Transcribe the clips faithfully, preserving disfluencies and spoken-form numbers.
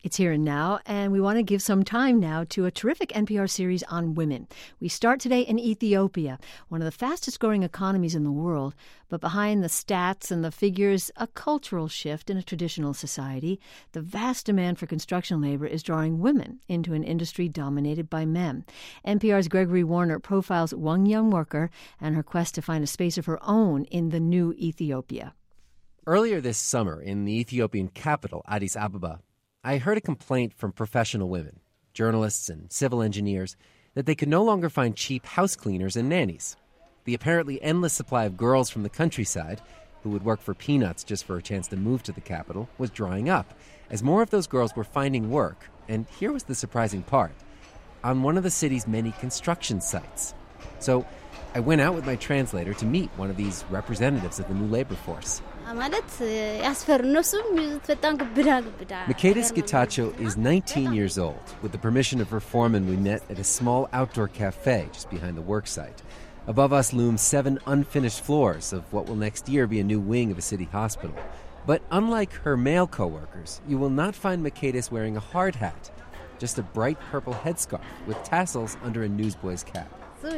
It's Here and Now, and we want to give some time now to a terrific N P R series on women. We start today in Ethiopia, one of the fastest-growing economies in the world. But behind the stats and the figures, a cultural shift in a traditional society. The vast demand for construction labor is drawing women into an industry dominated by men. N P R's Gregory Warner profiles one young worker and her quest to find a space of her own in the new Ethiopia. Earlier this summer, in the Ethiopian capital, Addis Ababa, I heard a complaint from professional women, journalists and civil engineers, that they could no longer find cheap house cleaners and nannies. The apparently endless supply of girls from the countryside, who would work for peanuts just for a chance to move to the capital, was drying up, as more of those girls were finding work. And here was the surprising part: on one of the city's many construction sites. So I went out with my translator to meet one of these representatives of the new labor force. Mekadis Getachew is nineteen years old. With the permission of her foreman, we met at a small outdoor cafe just behind the work site. Above us loom seven unfinished floors of what will next year be a new wing of a city hospital. But unlike her male co-workers, you will not find Mekadis wearing a hard hat, just a bright purple headscarf with tassels under a newsboy's cap.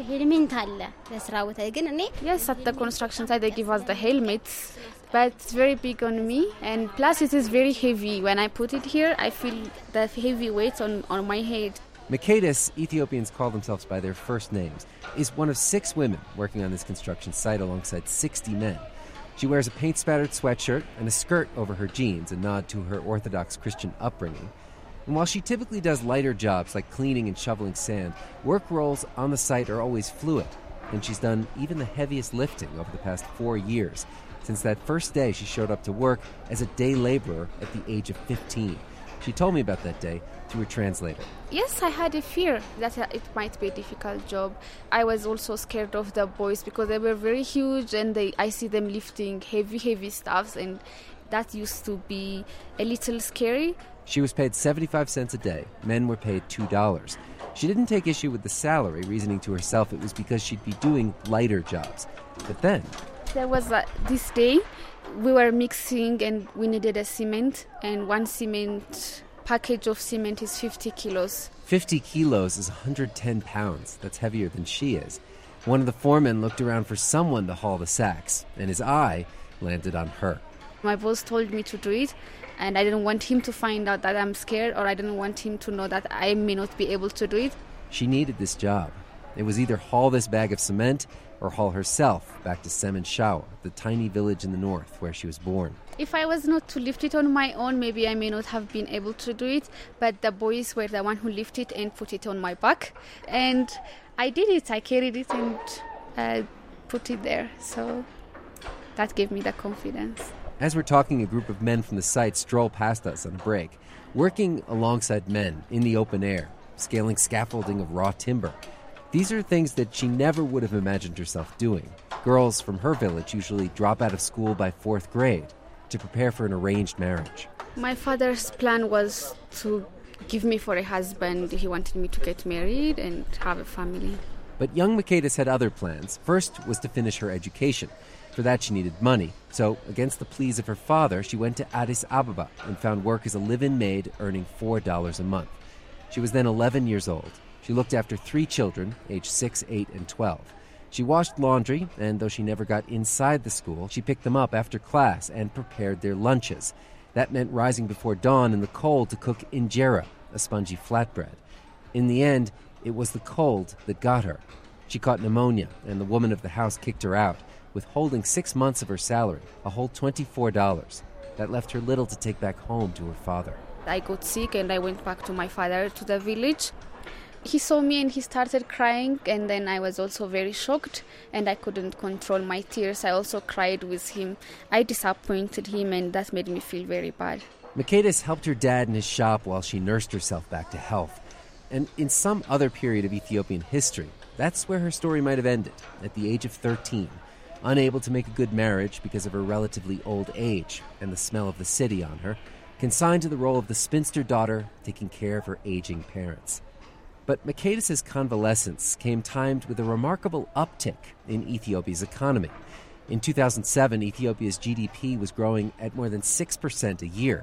Yes, at the construction site they give us the helmets, but it's very big on me, and plus it is very heavy. When I put it here, I feel the heavy weight on, on my head. Mekadis, Ethiopians call themselves by their first names, is one of six women working on this construction site alongside sixty men. She wears a paint-spattered sweatshirt and a skirt over her jeans, a nod to her Orthodox Christian upbringing. And while she typically does lighter jobs like cleaning and shoveling sand, work roles on the site are always fluid, and she's done even the heaviest lifting over the past four years, since that first day she showed up to work as a day laborer at the age of fifteen. She told me about that day through a translator. Yes, I had a fear that it might be a difficult job. I was also scared of the boys because they were very huge, and they, I see them lifting heavy, heavy stuffs, and that used to be a little scary. She was paid seventy-five cents a day. Men were paid two dollars. She didn't take issue with the salary, reasoning to herself it was because she'd be doing lighter jobs. But then there was uh, this day we were mixing and we needed a cement, and one cement package of cement is fifty kilos. fifty kilos is one hundred ten pounds. That's heavier than she is. One of the foremen looked around for someone to haul the sacks, and his eye landed on her. My boss told me to do it, and I didn't want him to find out that I'm scared, or I didn't want him to know that I may not be able to do it. She needed this job. It was either haul this bag of cement or haul herself back to Semenshao, the tiny village in the north where she was born. If I was not to lift it on my own, maybe I may not have been able to do it, but the boys were the one who lifted it and put it on my back. And I did it. I carried it and uh, put it there. So that gave me the confidence. As we're talking, a group of men from the site stroll past us on a break, working alongside men in the open air, scaling scaffolding of raw timber. These are things that she never would have imagined herself doing. Girls from her village usually drop out of school by fourth grade to prepare for an arranged marriage. My father's plan was to give me for a husband. He wanted me to get married and have a family. But young Mekadis had other plans. First was to finish her education. For that, she needed money. So, against the pleas of her father, she went to Addis Ababa and found work as a live-in maid, earning four dollars a month. She was then eleven years old. She looked after three children, aged six, eight, and twelve. She washed laundry, and though she never got inside the school, she picked them up after class and prepared their lunches. That meant rising before dawn in the cold to cook injera, a spongy flatbread. In the end, it was the cold that got her. She caught pneumonia, and the woman of the house kicked her out, withholding six months of her salary, a whole twenty-four dollars. That left her little to take back home to her father. I got sick and I went back to my father to the village. He saw me and he started crying, and then I was also very shocked and I couldn't control my tears. I also cried with him. I disappointed him, and that made me feel very bad. Mekadis helped her dad in his shop while she nursed herself back to health. And in some other period of Ethiopian history, that's where her story might have ended, at the age of thirteen. Unable to make a good marriage because of her relatively old age and the smell of the city on her, consigned to the role of the spinster daughter taking care of her aging parents. But Mekadis' convalescence came timed with a remarkable uptick in Ethiopia's economy. In two thousand seven, Ethiopia's G D P was growing at more than six percent a year.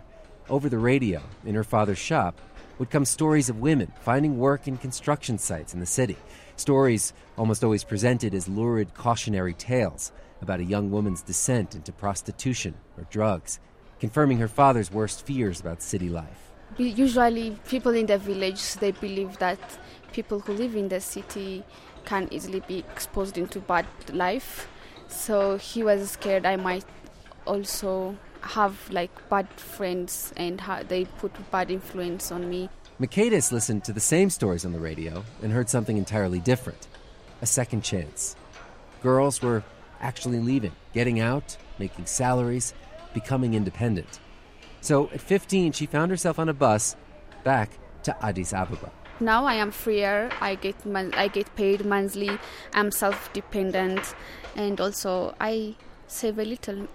over the radio, in her father's shop, would come stories of women finding work in construction sites in the city. Stories almost always presented as lurid cautionary tales about a young woman's descent into prostitution or drugs, confirming her father's worst fears about city life. Usually people in the village, they believe that people who live in the city can easily be exposed into bad life. So he was scared I might also have like bad friends and ha- they put bad influence on me. Makaitis listened to the same stories on the radio and heard something entirely different. A second chance. Girls were actually leaving, getting out, making salaries, becoming independent. So at fifteen, she found herself on a bus back to Addis Ababa. Now I am freer, I get mon- I get paid monthly, I'm self-dependent, and also I save a little.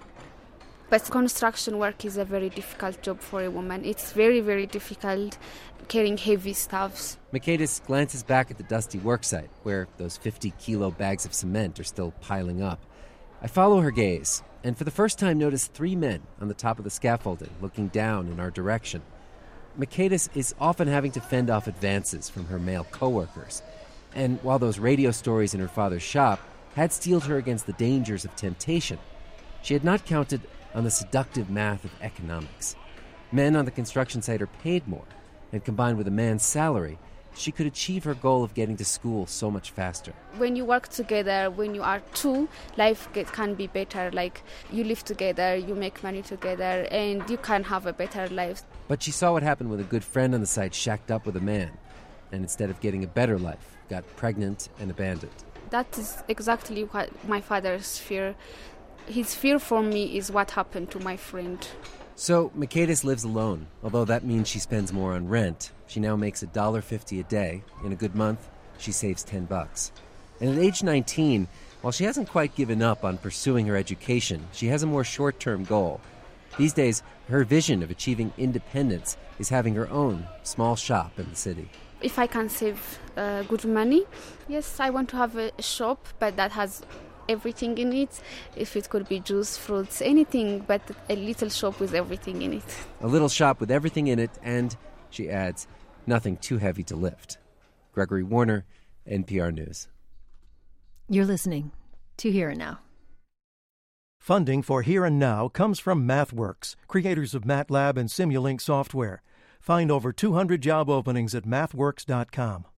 But construction work is a very difficult job for a woman. It's very, very difficult carrying heavy stuffs. Makaitis glances back at the dusty worksite, where those fifty-kilo bags of cement are still piling up. I follow her gaze, and for the first time notice three men on the top of the scaffolding looking down in our direction. Makaitis is often having to fend off advances from her male coworkers. And while those radio stories in her father's shop had steeled her against the dangers of temptation, she had not counted on the seductive math of economics. Men on the construction site are paid more, and combined with a man's salary, she could achieve her goal of getting to school so much faster. When you work together, when you are two, life get, can be better. Like, you live together, you make money together, and you can have a better life. But she saw what happened when a good friend on the site shacked up with a man, and instead of getting a better life, got pregnant and abandoned. That is exactly what my father's fear. His fear for me is what happened to my friend. So Makaitis lives alone, although that means she spends more on rent. She now makes one dollar fifty a day. In a good month, she saves ten bucks. And at age nineteen, while she hasn't quite given up on pursuing her education, she has a more short-term goal. These days, her vision of achieving independence is having her own small shop in the city. If I can save uh, good money, yes, I want to have a shop, but that has everything in it. If it could be juice, fruits, anything, but a little shop with everything in it. A little shop with everything in it, and, she adds, nothing too heavy to lift. Gregory Warner, N P R News. You're listening to Here and Now. Funding for Here and Now comes from MathWorks, creators of MATLAB and Simulink software. Find over two hundred job openings at mathworks dot com.